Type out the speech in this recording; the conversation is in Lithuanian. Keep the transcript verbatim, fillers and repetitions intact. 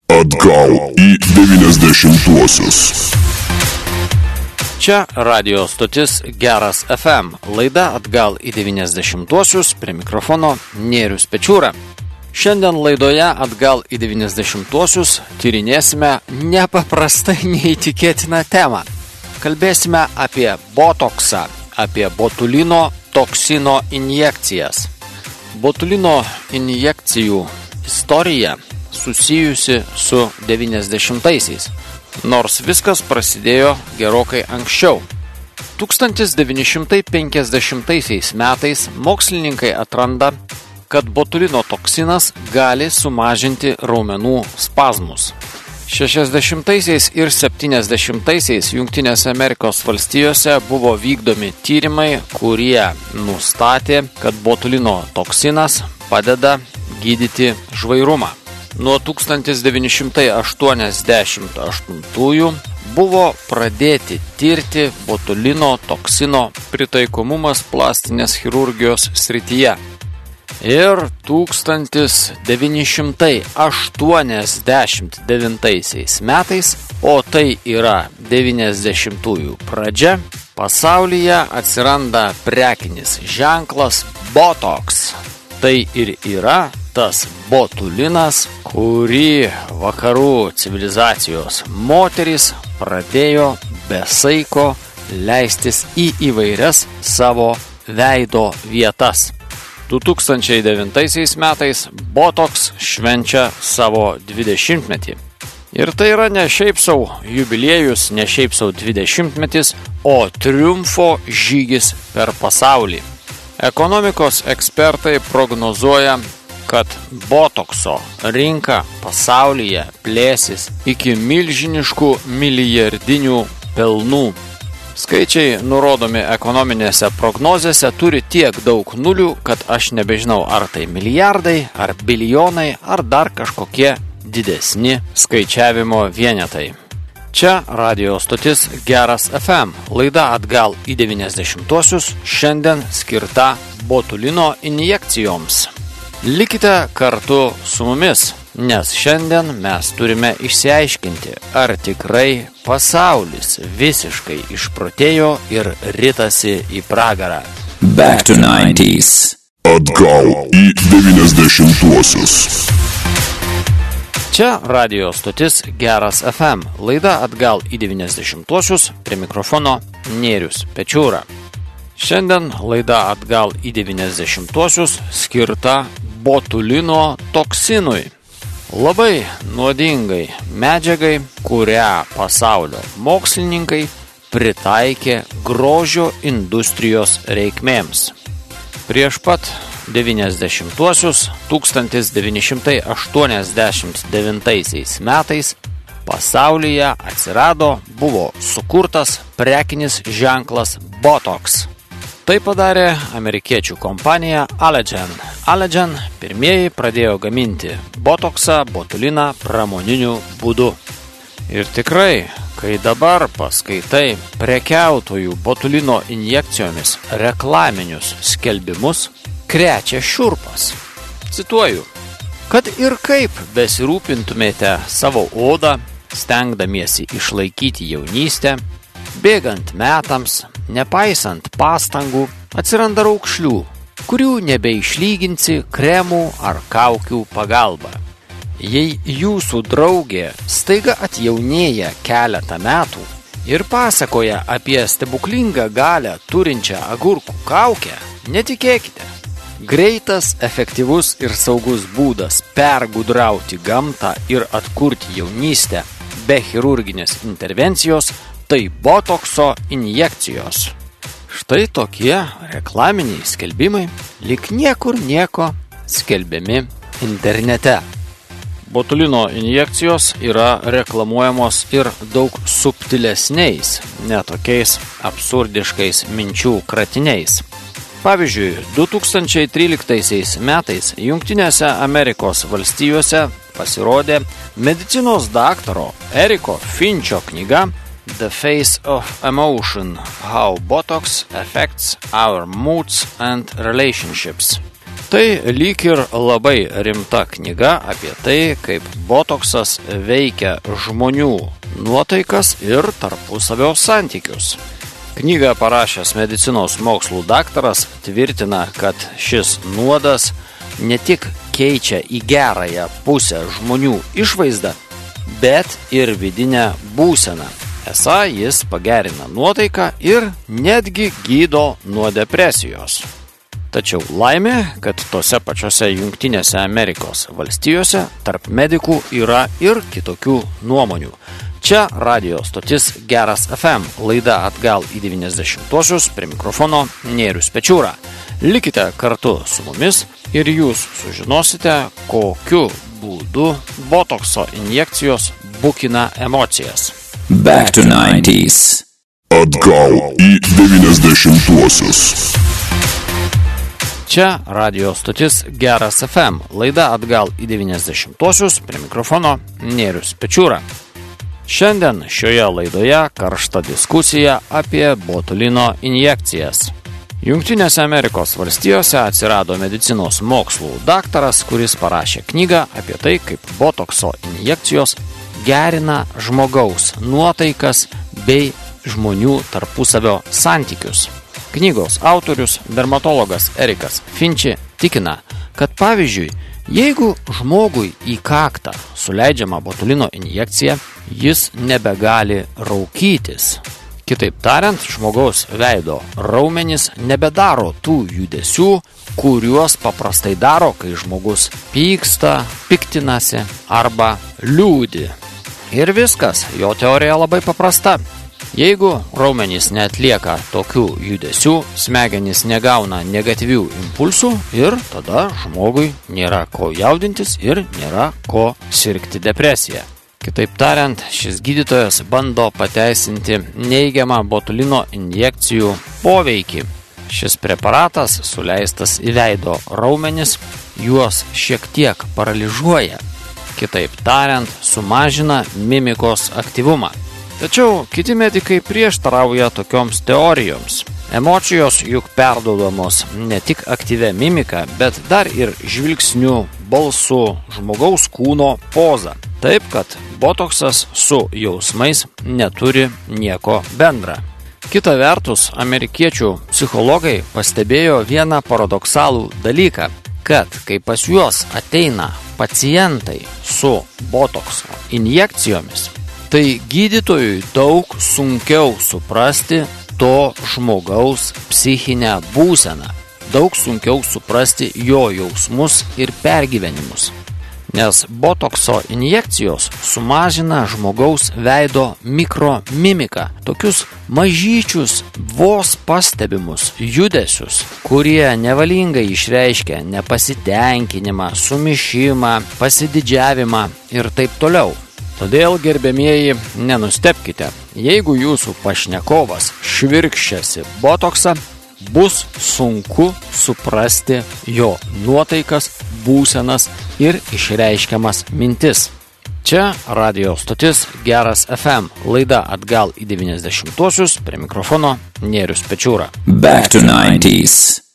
Atgal į devyniasdešimtuosius. Čia radio stotis Geras F M. Laida Atgal į devyniasdešimtuosius, prie mikrofono Nėrius Pečiūra. Šiandien laidoje Atgal į devyniasdešimtuosius tyrinėsime nepaprastai neįtikėtiną temą. Kalbėsime apie botoksą, apie botulino toksino injekcijas. Botulino injekcijų istorija susijusi su devyniasdešimtaisiais, nors viskas prasidėjo gerokai anksčiau. tūkstantis devyni šimtai penkiasdešimtaisiais metais mokslininkai atranda, kad botulino toksinas gali sumažinti raumenų spazmus. šešiasdešimtaisiais ir septyniasdešimtaisiais Jungtinėse Amerikos valstijose buvo vykdomi tyrimai, kurie nustatė, kad botulino toksinas padeda gydyti žvairumą. Nuo tūkstantis devyni šimtai aštuoniasdešimt aštuntųjų buvo pradėti tirti botulino toksino pritaikomumas plastinės chirurgijos srityje. Ir tūkstantis devyni šimtai aštuoniasdešimt devintaisiais metais, o tai yra devyniasdešimtųjų pradžia, pasaulyje atsiranda prekinis ženklas Botox. Tai ir yra tas botulinas, kurį vakarų civilizacijos moterys pradėjo be saiko leistis į įvairias savo veido vietas. du tūkstančiai devintaisiais metais Botox švenčia savo dvidešimtmetį. Ir tai yra ne šiaip sau jubiliejus, ne šiaip sau dvidešimtmetis, o triumfo žygis per pasaulį. Ekonomikos ekspertai prognozuoja, kad botokso rinka pasaulyje plėsis iki milžiniškų milijardinių pelnų. Skaičiai nurodomi ekonominėse prognozėse turi tiek daug nulių, kad aš nebežinau, ar tai milijardai, ar bilijonai, ar dar kažkokie didesni skaičiavimo vienetai. Čia radio stotis Geras F M. Laida Atgal į devyniasdešimtuosius šiandien skirta botulino injekcijoms. Likite kartu su mumis, nes šiandien mes turime išsiaiškinti, ar tikrai pasaulis visiškai išprotėjo ir ritasi į pragarą. Back to nineties. Atgal į devyniasdešimtuosius. Čia radio stotis Geras F M. Laida Atgal į devyniasdešimtuosius, prie mikrofono Nėrius Pečiūra. Šiandien laida Atgal į devyniasdešimtuosius skirta botulino toksinui. Labai nuodingai medžiagai, kurią pasaulio mokslininkai pritaikė grožio industrijos reikmėms. Prieš pat devyniasdešimtuosius, tūkstantis devyni šimtai aštuoniasdešimt devintaisiais metais pasaulyje atsirado, buvo sukurtas prekinis ženklas Botox. Tai padarė amerikiečių kompanija Allergan. Allergan pirmieji pradėjo gaminti botoksą, botuliną pramoniniu būdu. Ir tikrai, kai dabar paskaitai prekiautojų botulino injekcijomis reklaminius skelbimus, krečia šiurpas. Cituoju, kad ir kaip besirūpintumėte savo odą, stengdamiesi išlaikyti jaunystę, bėgant metams, nepaisant pastangų, atsiranda raukšlių, kurių nebeišlyginsi kremų ar kaukių pagalba. Jei jūsų draugė staiga atjaunėja keletą metų ir pasakoja apie stebuklingą galią turinčią agurkų kaukę, netikėkite. Greitas, efektyvus ir saugus būdas pergudrauti gamtą ir atkurti jaunystę be chirurginės intervencijos – tai botokso injekcijos. Štai tokie reklaminiai skelbimai lyg niekur nieko skelbiami internete. Botulino injekcijos yra reklamuojamos ir daug subtilesniais, netokiais absurdiškais minčių kratiniais. Pavyzdžiui, du tūkstančiai tryliktaisiais metais Jungtinėse Amerikos valstijose pasirodė medicinos daktaro Eriko Finčio knyga The Face of Emotion – How Botox Affects Our Moods and Relationships. Tai lyg ir labai rimta knyga apie tai, kaip botoksas veikia žmonių nuotaikas ir tarpusavio santykius. Knygą parašęs medicinos mokslų daktaras tvirtina, kad šis nuodas ne tik keičia į gerąją pusę žmonių išvaizdą, bet ir vidinę būseną. Esą jis pagerina nuotaiką ir netgi gydo nuo depresijos. Tačiau laimė, kad tose pačiose Jungtinėse Amerikos valstijose tarp medikų yra ir kitokių nuomonių. Čia radijo stotis Geras F M, laida atgal į devyniasdešimtuosius, prie mikrofono Nėrius Pečiūra. Likite kartu su mumis ir jūs sužinosite, kokiu būdu botokso injekcijos bukina emocijas. Back to nineties. Atgal į devyniasdešimtuosius. Čia radijo stotis Geras F M, laida atgal į devyniasdešimtuosius, prie mikrofono Nėrius Pečiūra. Šiandien šioje laidoje karšta diskusija apie botulino injekcijas. Jungtinėse Amerikos valstijose atsirado medicinos mokslų daktaras, kuris parašė knygą apie tai, kaip botokso injekcijos gerina žmogaus nuotaikas bei žmonių tarpusavio santykius. Knygos autorius, dermatologas Erikas Finči, tikina, kad pavyzdžiui, jeigu žmogui į kaktą suleidžiama botulino injekcija, jis nebegali raukytis. Kitaip tariant, žmogaus veido raumenys nebedaro tų judesių, kuriuos paprastai daro, kai žmogus pyksta, piktinasi arba liūdi. Ir viskas, jo teorija labai paprasta. Jeigu raumenys neatlieka tokių judesių, smegenys negauna negatyvių impulsų ir tada žmogui nėra ko jaudintis ir nėra ko sirgti depresiją. Kitaip tariant, šis gydytojas bando pateisinti neigiamą botulino injekcijų poveikį. Šis preparatas, suleistas į veido raumenis, juos šiek tiek paralyžuoja. Kitaip tariant, sumažina mimikos aktyvumą. Tačiau kiti medikai prieštarauja tokioms teorijoms. Emocijos juk perduodamos ne tik aktyvia mimika, bet dar ir žvilgsniu, balsu, žmogaus kūno poza. Taip, kad botoksas su jausmais neturi nieko bendra. Kita vertus, amerikiečių psichologai pastebėjo vieną paradoksalų dalyką, kad kai pas juos ateina pacientai su botokso injekcijomis, tai gydytojui daug sunkiau suprasti to žmogaus psichinę būseną, daug sunkiau suprasti jo jausmus ir pergyvenimus. Nes botokso injekcijos sumažina žmogaus veido mikromimiką, tokius mažyčius, vos pastebimus judesius, kurie nevalingai išreiškia nepasitenkinimą, sumišimą, pasididžiavimą ir taip toliau. Todėl, gerbiamieji, nenustebkite, jeigu jūsų pašnekovas švirkščiasi botoksą, bus sunku suprasti jo nuotaikas, būsenas ir išreiškiamas mintis. Čia radijo stotis Geras F M, laida atgal į devyniasdešimtuosius, prie mikrofono Nėrius Pečiūra. Back to nineties.